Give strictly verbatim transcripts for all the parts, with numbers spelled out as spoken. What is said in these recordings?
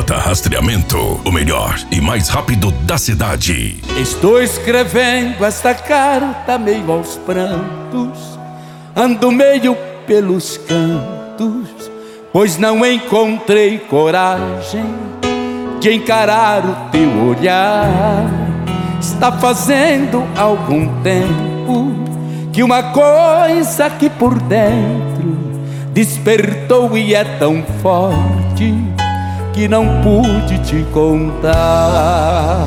J Rastreamento, o melhor e mais rápido da cidade. Estou escrevendo esta carta meio aos prantos, ando meio pelos cantos, pois não encontrei coragem de encarar o teu olhar. Está fazendo algum tempo que uma coisa aqui por dentro despertou e é tão forte que não pude te contar.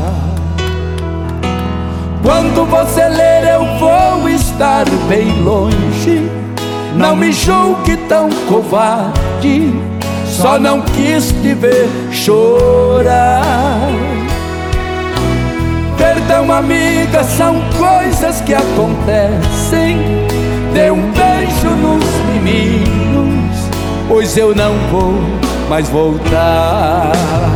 Quando você ler eu vou estar bem longe, não me julgue tão covarde, só não quis te ver chorar. Perdão, amiga, são coisas que acontecem. Dê um beijo nos meninos, pois eu não vou mais voltar.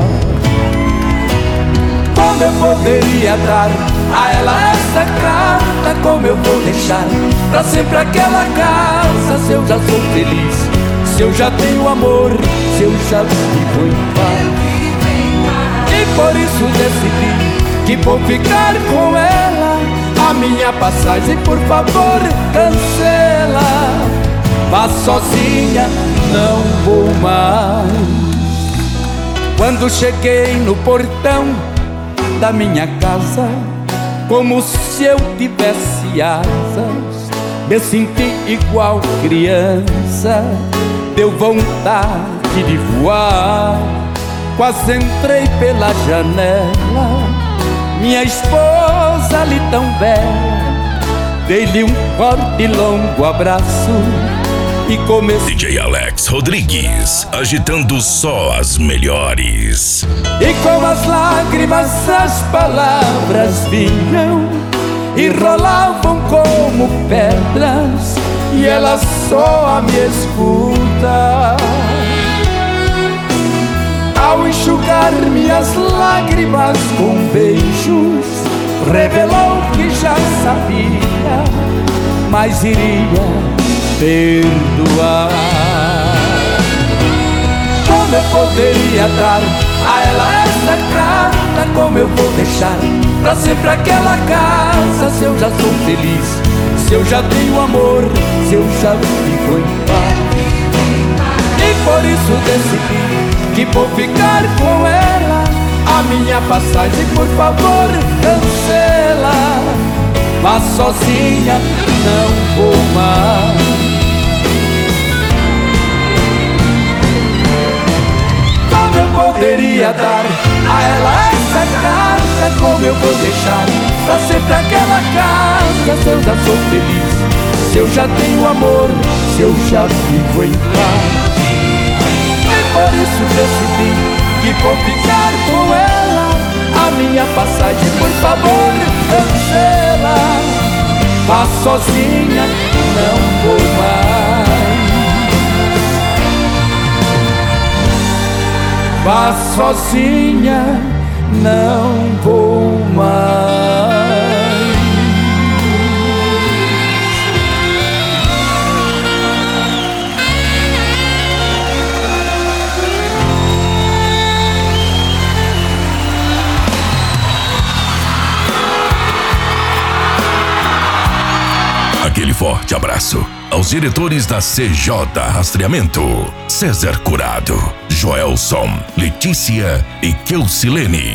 Como eu poderia dar a ela essa carta? Como eu vou deixar pra sempre aquela casa? Se eu já sou feliz, se eu já tenho amor, se eu já vivo em paz. E por isso decidi que vou ficar com ela. A minha passagem, por favor, cancela. Vá sozinha, não vou mais. Quando cheguei no portão da minha casa, como se eu tivesse asas, me senti igual criança. Deu vontade de voar, quase entrei pela janela. Minha esposa ali tão bela, dei-lhe um forte e longo abraço e comecei. D J Alex Rodrigues, agitando só as melhores. E com as lágrimas as palavras vinham e rolavam como pedras, e ela só a me escuta. Ao enxugar minhas lágrimas com beijos, revelou que já sabia, mas iria perdoar. Como eu poderia dar a ela essa carta? Como eu vou deixar pra sempre aquela casa? Se eu já sou feliz, se eu já tenho amor, se eu já vivo em paz. E por isso decidi que vou ficar com ela. A minha passagem, por favor, cancela. Vá sozinha, não vou mais. Como eu poderia dar a ela essa carta? Como eu vou deixar pra sempre aquela casa? Se eu já sou feliz, se eu já tenho amor, se eu já vivo em paz. Por isso decidi que vou ficar com ela. A minha passagem, por favor, cancela. Vá sozinha, não vou mais. Vá sozinha, não vou mais. Aquele forte abraço aos diretores da C J Rastreamento: César Curado, Joelson, Letícia e Keusilene.